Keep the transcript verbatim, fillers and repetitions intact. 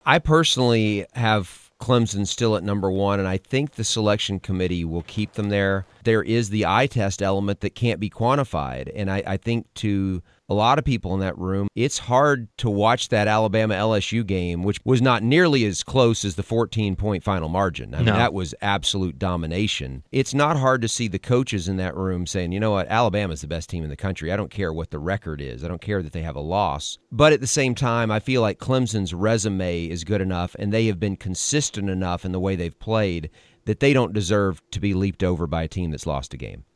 I personally have Clemson still at number one, and I think the selection committee will keep them there. There is the eye test element that can't be quantified, and I, I think to a lot of people in that room, it's hard to watch that Alabama L S U game, which was not nearly as close as the fourteen-point final margin. I mean, No. that was absolute domination. It's not hard to see the coaches in that room saying, you know what, Alabama's the best team in the country. I don't care what the record is. I don't care that they have a loss. But at the same time, I feel like Clemson's resume is good enough, and they have been consistent enough in the way they've played that they don't deserve to be leaped over by a team that's lost a game.